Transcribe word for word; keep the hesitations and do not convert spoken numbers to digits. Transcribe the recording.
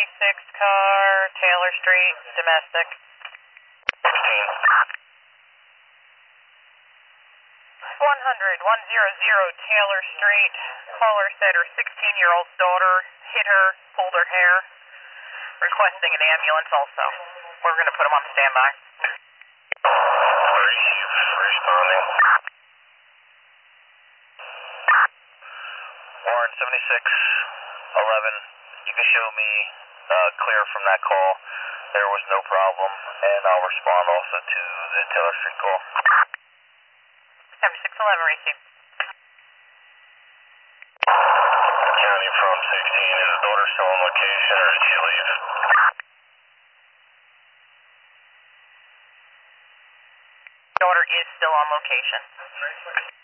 seventy-six car, Taylor Street, domestic. sixteen. one hundred, one hundred Taylor Street. Caller said her sixteen-year-old daughter hit her, pulled her hair. Requesting an ambulance also. We're going to put them on standby. Responding. Warren seventy-six eleven. You can show me uh, clear from that call. There was no problem, and I'll respond also to the Taylor Street call. seventy-six eleven, receive. County from sixteen. Is the daughter still on location, or did she leave? Daughter is still on location.